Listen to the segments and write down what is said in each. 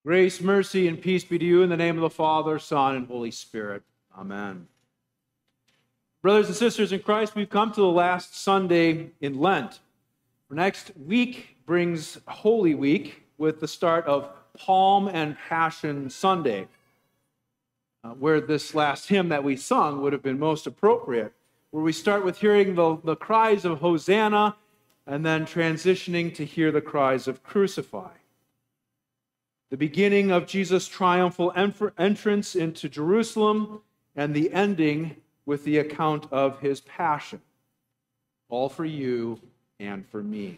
Grace, mercy, and peace be to you in the name of the Father, Son, and Holy Spirit. Amen. Brothers and sisters in Christ, we've come to the last Sunday in Lent. Next week brings Holy Week with the start of Palm and Passion Sunday, where this last hymn that we sung would have been most appropriate, where we start with hearing the cries of Hosanna and then transitioning to hear the cries of Crucify. The beginning of Jesus' triumphal entrance into Jerusalem, and the ending with the account of his passion, all for you and for me.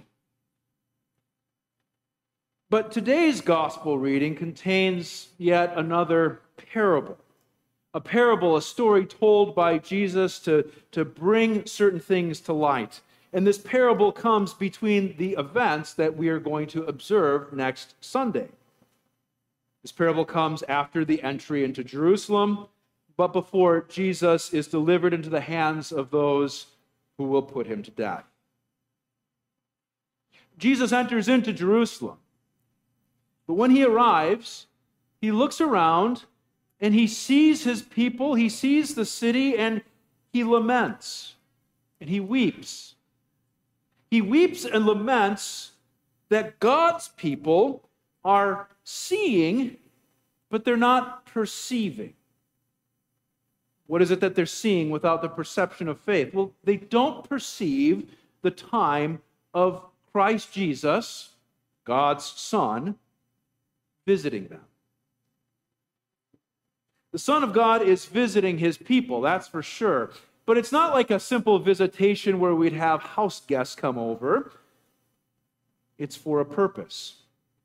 But today's gospel reading contains yet another parable. A parable, a story told by Jesus to bring certain things to light. And this parable comes between the events that we are going to observe next Sunday. This parable comes after the entry into Jerusalem, but before Jesus is delivered into the hands of those who will put him to death. Jesus enters into Jerusalem, but when he arrives, he looks around and he sees his people, he sees the city, and he laments and he weeps. He weeps and laments that God's people are seeing, but they're not perceiving. What is it that they're seeing without the perception of faith? Well, they don't perceive the time of Christ Jesus, God's Son, visiting them. The Son of God is visiting his people, that's for sure. But it's not like a simple visitation where we'd have house guests come over. It's for a purpose.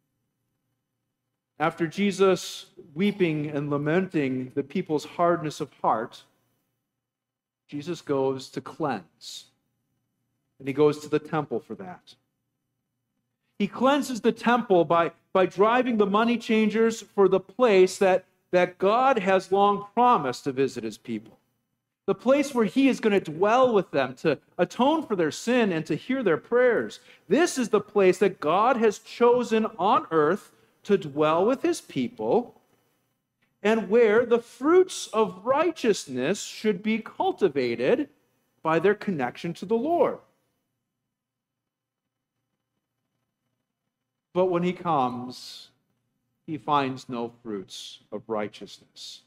After Jesus weeping and lamenting the people's hardness of heart, Jesus goes to cleanse. And he goes to the temple for that. He cleanses the temple by driving the money changers for the place that God has long promised to visit his people. The place where he is going to dwell with them to atone for their sin and to hear their prayers. This is the place that God has chosen on earth to dwell with his people, and where the fruits of righteousness should be cultivated by their connection to the Lord. But when he comes, he finds no fruits of righteousness.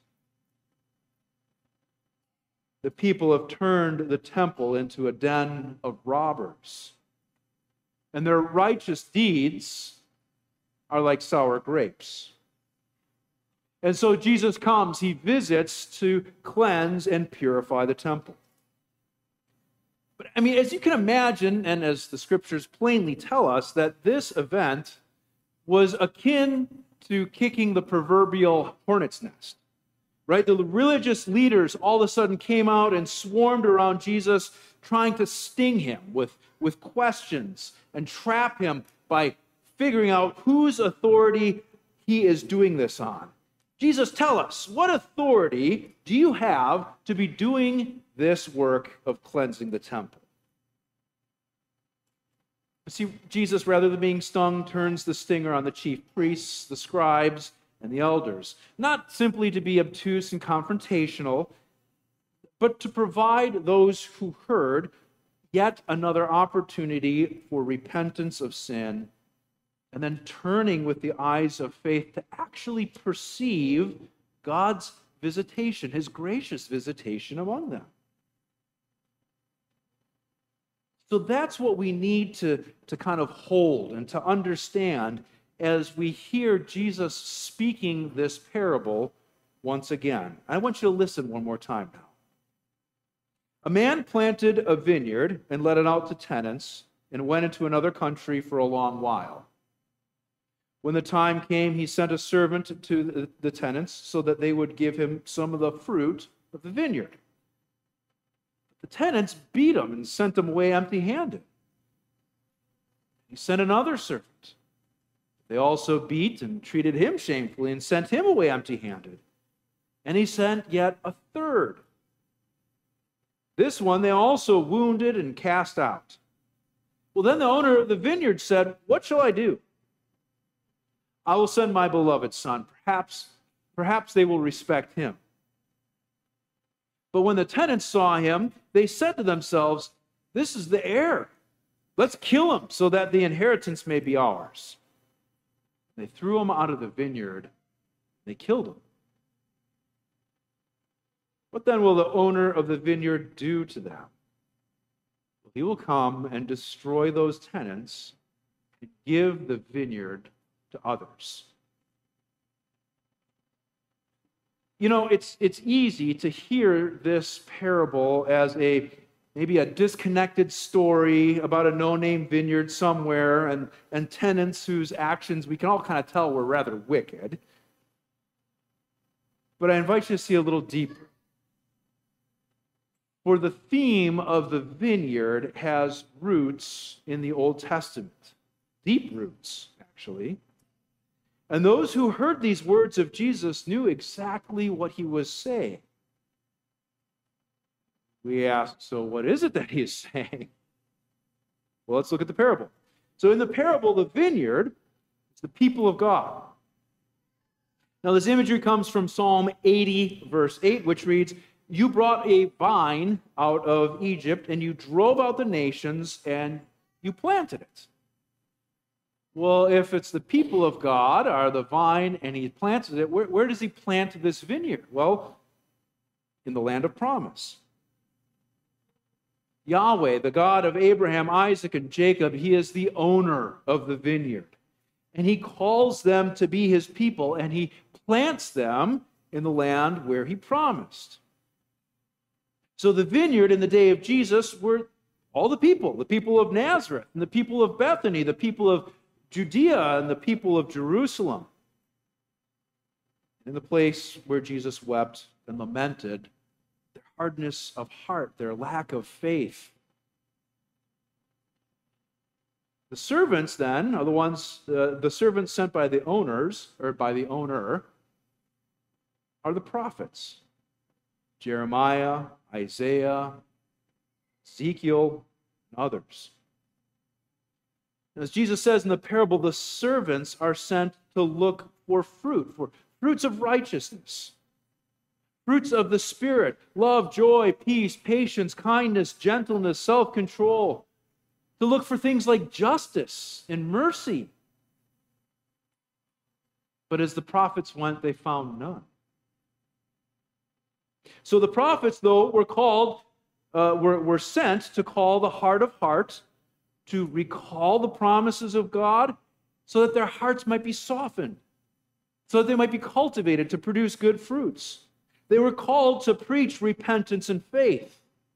The people have turned the temple into a den of robbers, and their righteous deeds are like sour grapes. And so Jesus comes, he visits to cleanse and purify the temple. But as you can imagine, and as the scriptures plainly tell us, that this event was akin to kicking the proverbial hornet's nest. Right? The religious leaders all of a sudden came out and swarmed around Jesus, trying to sting him with questions and trap him by figuring out whose authority he is doing this on. Jesus, tell us, what authority do you have to be doing this work of cleansing the temple? See, Jesus, rather than being stung, turns the stinger on the chief priests, the scribes, and the elders. Not simply to be obtuse and confrontational, but to provide those who heard yet another opportunity for repentance of sin, and then turning with the eyes of faith to actually perceive God's visitation, his gracious visitation among them. So that's what we need to kind of hold and to understand as we hear Jesus speaking this parable once again. I want you to listen one more time now. A man planted a vineyard and let it out to tenants and went into another country for a long while. When the time came, he sent a servant to the tenants so that they would give him some of the fruit of the vineyard. The tenants beat him and sent him away empty-handed. He sent another servant. They also beat and treated him shamefully and sent him away empty-handed. And he sent yet a third. This one they also wounded and cast out. Well, then the owner of the vineyard said, "What shall I do? I will send my beloved son. Perhaps they will respect him. But when the tenants saw him, they said to themselves, this is the heir. Let's kill him so that the inheritance may be ours. They threw him out of the vineyard. They killed him. What then will the owner of the vineyard do to them? He will come and destroy those tenants and give the vineyard to others. You know, it's easy to hear this parable as maybe a disconnected story about a no-name vineyard somewhere and tenants whose actions we can all kind of tell were rather wicked. But I invite you to see a little deeper. For the theme of the vineyard has roots in the Old Testament, deep roots, actually. And those who heard these words of Jesus knew exactly what he was saying. We ask, so what is it that he is saying? Well, let's look at the parable. So in the parable, the vineyard is the people of God. Now, this imagery comes from Psalm 80, verse 8, which reads, you brought a vine out of Egypt, and you drove out the nations, and you planted it. Well, if it's the people of God are the vine, and he planted it, where does he plant this vineyard? Well, in the land of promise. Yahweh, the God of Abraham, Isaac, and Jacob, he is the owner of the vineyard. And he calls them to be his people, and he plants them in the land where he promised. So the vineyard in the day of Jesus were all the people of Nazareth, and the people of Bethany, the people of Judea, and the people of Jerusalem. In the place where Jesus wept and lamented their hardness of heart, their lack of faith. The servants then are the servants sent by the owners, or by the owner, are the prophets. Jeremiah, Isaiah, Ezekiel, and others. As Jesus says in the parable, the servants are sent to look for fruits of righteousness, fruits of the Spirit, love, joy, peace, patience, kindness, gentleness, self-control, to look for things like justice and mercy. But as the prophets went, they found none. So the prophets, though, were sent to call the heart of hearts, to recall the promises of God, so that their hearts might be softened, so that they might be cultivated to produce good fruits. They were called to preach repentance and faith.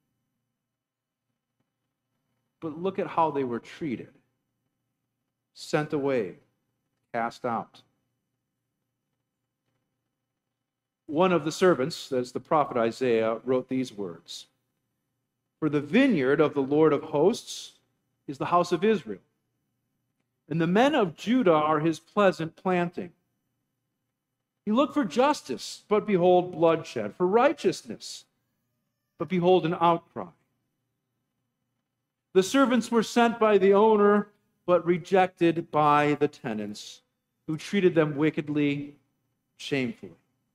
But look at how they were treated. Sent away, cast out. One of the servants, that's the prophet Isaiah, wrote these words. For the vineyard of the Lord of hosts is the house of Israel, and the men of Judah are his pleasant planting. He looked for justice, but behold bloodshed, for righteousness, but behold an outcry. The servants were sent by the owner, but rejected by the tenants, who treated them wickedly, shamefully.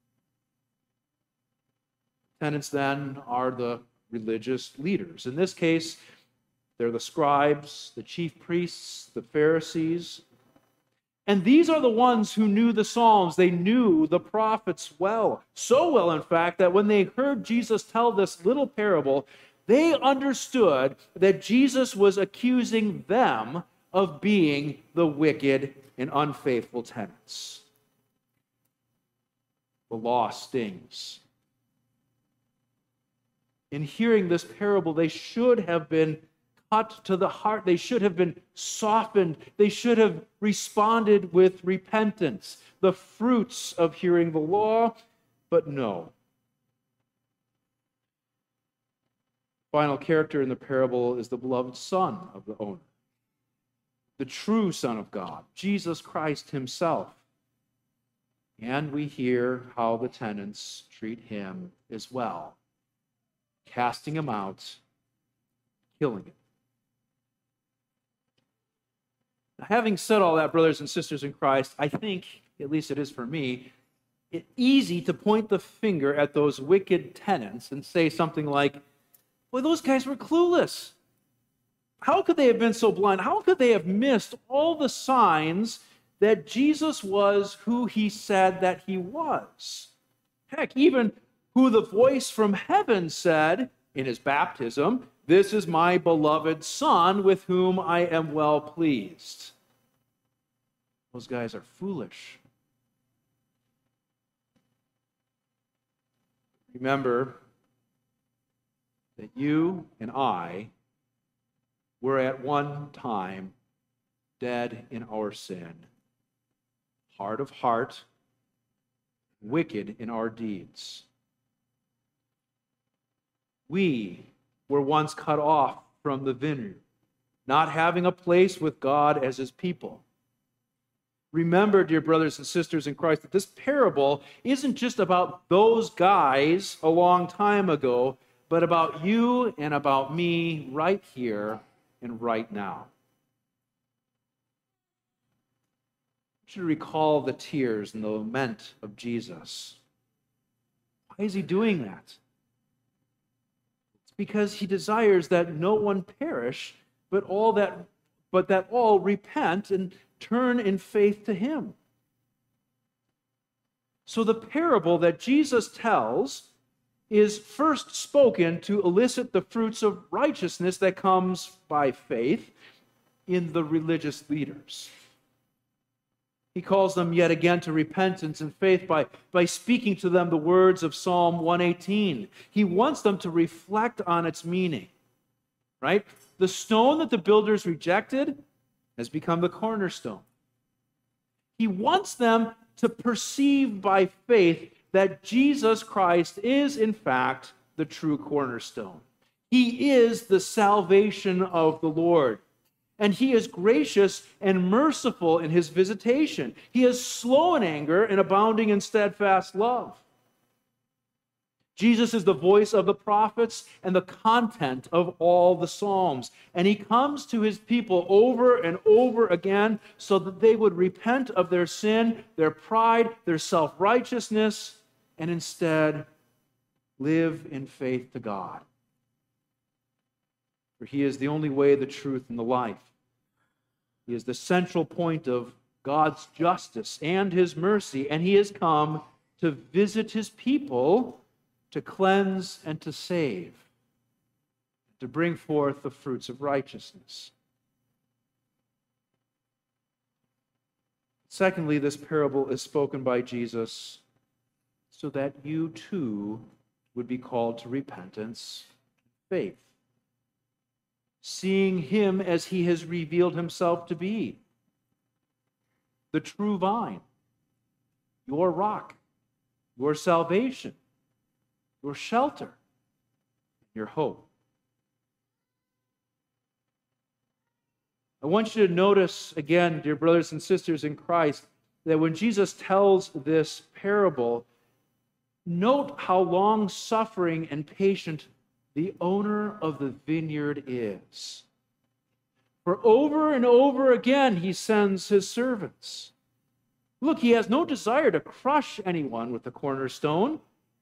Tenants then are the religious leaders. In this case, they're the scribes, the chief priests, the Pharisees. And these are the ones who knew the Psalms. They knew the prophets well. So well, in fact, that when they heard Jesus tell this little parable, they understood that Jesus was accusing them of being the wicked and unfaithful tenants. The law stings. In hearing this parable, they should have been cut to the heart. They should have been softened. They should have responded with repentance, the fruits of hearing the law, but no. Final character in the parable is the beloved Son of the owner, the true Son of God, Jesus Christ himself. And we hear how the tenants treat him as well, casting him out, killing him. Having said all that, brothers and sisters in Christ, I think, at least it is for me, it's easy to point the finger at those wicked tenants and say something like, well, those guys were clueless. How could they have been so blind? How could they have missed all the signs that Jesus was who he said that he was? Heck, even who the voice from heaven said in his baptism, "This is my beloved Son with whom I am well pleased." Those guys are foolish. Remember that you and I were at one time dead in our sin, hard of heart, wicked in our deeds. We were once cut off from the vineyard, not having a place with God as his people. Remember, dear brothers and sisters in Christ, that this parable isn't just about those guys a long time ago, but about you and about me right here and right now. You should recall the tears and the lament of Jesus. Why is he doing that? It's because he desires that no one perish, but that all repent and turn in faith to him. So the parable that Jesus tells is first spoken to elicit the fruits of righteousness that comes by faith in the religious leaders. He calls them yet again to repentance and faith by speaking to them the words of Psalm 118. He wants them to reflect on its meaning, right? The stone that the builders rejected has become the cornerstone. He wants them to perceive by faith that Jesus Christ is, in fact, the true cornerstone. He is the salvation of the Lord. And he is gracious and merciful in his visitation. He is slow in anger and abounding in steadfast love. Jesus is the voice of the prophets and the content of all the Psalms. And he comes to his people over and over again so that they would repent of their sin, their pride, their self-righteousness, and instead live in faith to God. For he is the only way, the truth, and the life. He is the central point of God's justice and his mercy, and he has come to visit his people, to cleanse and to save, to bring forth the fruits of righteousness. Secondly, this parable is spoken by Jesus so that you too would be called to repentance and faith, seeing him as he has revealed himself to be, the true vine, your rock, your salvation, your shelter, your hope. I want you to notice again, dear brothers and sisters in Christ, that when Jesus tells this parable, note how long-suffering and patient the owner of the vineyard is. For over and over again, he sends his servants. Look, he has no desire to crush anyone with the cornerstone.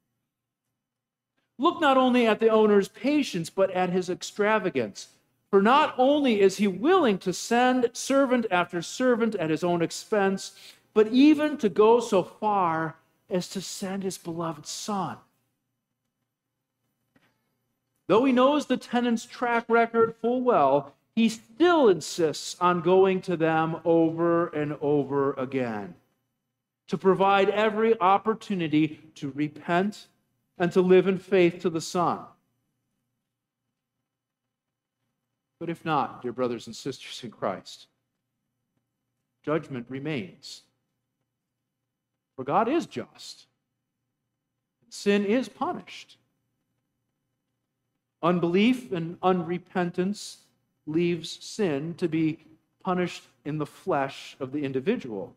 Look not only at the owner's patience, but at his extravagance. For not only is he willing to send servant after servant at his own expense, but even to go so far as to send his beloved Son. Though he knows the tenants' track record full well, he still insists on going to them over and over again to provide every opportunity to repent and to live in faith to the Son. But if not, dear brothers and sisters in Christ, judgment remains. For God is just. Sin is punished. Unbelief and unrepentance leaves sin to be punished in the flesh of the individual.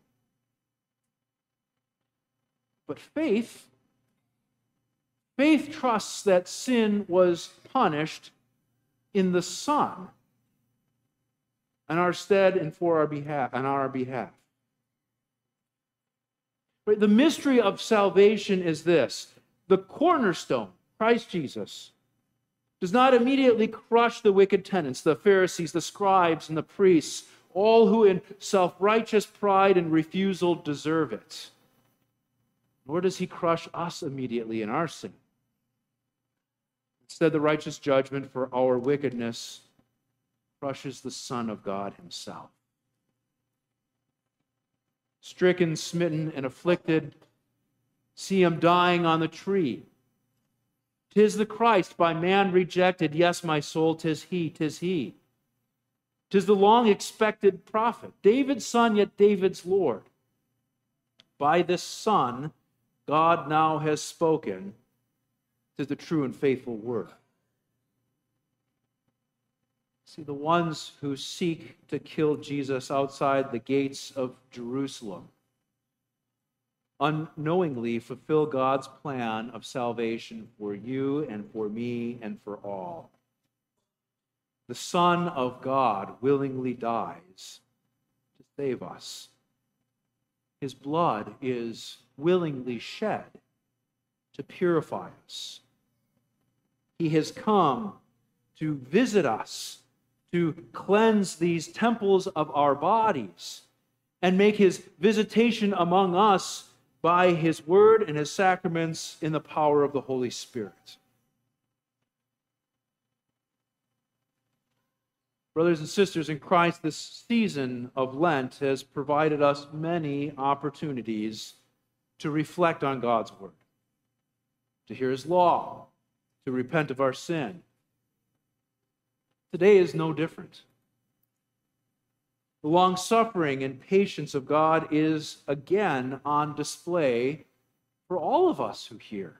But faith trusts that sin was punished in the Son. on our stead and for our behalf, on our behalf. But the mystery of salvation is this: the cornerstone, Christ Jesus, does not immediately crush the wicked tenants, the Pharisees, the scribes, and the priests, all who in self-righteous pride and refusal deserve it. Nor does he crush us immediately in our sin. Instead, the righteous judgment for our wickedness crushes the Son of God himself. Stricken, smitten, and afflicted, see him dying on the tree. 'Tis the Christ, by man rejected. Yes, my soul, 'tis he, 'tis he. 'Tis the long-expected prophet, David's son, yet David's Lord. By this Son, God now has spoken. 'Tis the true and faithful word. See, the ones who seek to kill Jesus outside the gates of Jerusalem unknowingly fulfill God's plan of salvation for you and for me and for all. The Son of God willingly dies to save us. His blood is willingly shed to purify us. He has come to visit us, to cleanse these temples of our bodies, and make his visitation among us by his word and his sacraments in the power of the Holy Spirit. Brothers and sisters in Christ, this season of Lent has provided us many opportunities to reflect on God's word, to hear his law, to repent of our sin. Today is no different. The long-suffering and patience of God is again on display for all of us who hear.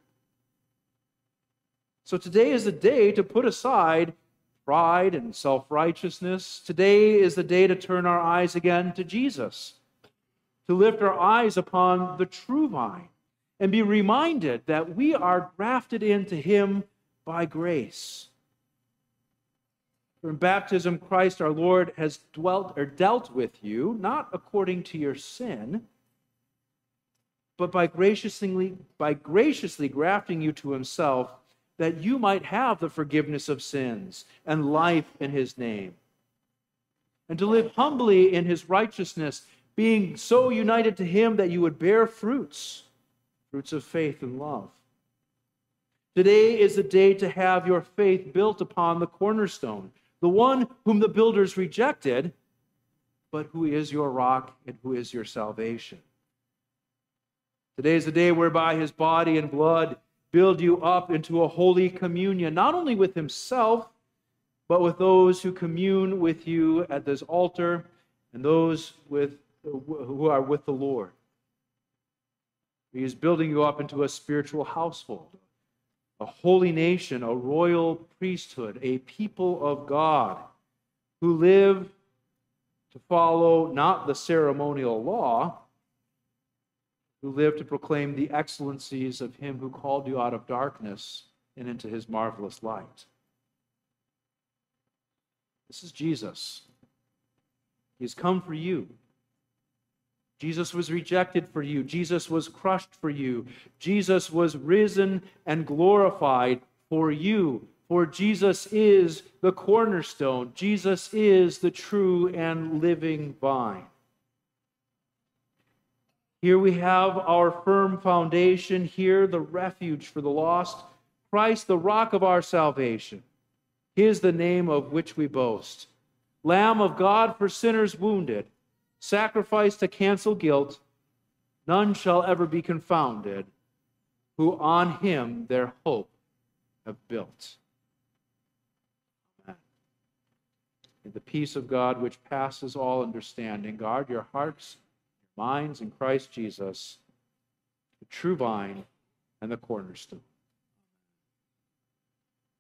So today is the day to put aside pride and self-righteousness. Today is the day to turn our eyes again to Jesus, to lift our eyes upon the true vine, and be reminded that we are grafted into him by grace. For in baptism, Christ our Lord has dealt with you, not according to your sin, but by graciously grafting you to himself, that you might have the forgiveness of sins and life in his name, and to live humbly in his righteousness, being so united to him that you would bear fruits of faith and love. Today is the day to have your faith built upon the cornerstone, the one whom the builders rejected, but who is your rock and who is your salvation. Today is the day whereby his body and blood build you up into a holy communion, not only with himself, but with those who commune with you at this altar and those who are with the Lord. He is building you up into a spiritual household, a holy nation, a royal priesthood, a people of God who live to follow not the ceremonial law, who live to proclaim the excellencies of him who called you out of darkness and into his marvelous light. This is Jesus. He has come for you. Jesus was rejected for you. Jesus was crushed for you. Jesus was risen and glorified for you. For Jesus is the cornerstone. Jesus is the true and living vine. Here we have our firm foundation. Here, the refuge for the lost. Christ, the rock of our salvation. He is the name of which we boast. Lamb of God for sinners wounded, sacrificed to cancel guilt, none shall ever be confounded, who on him their hope have built. Amen. And the peace of God, which passes all understanding, guard your hearts, minds in Christ Jesus, the true vine and the cornerstone.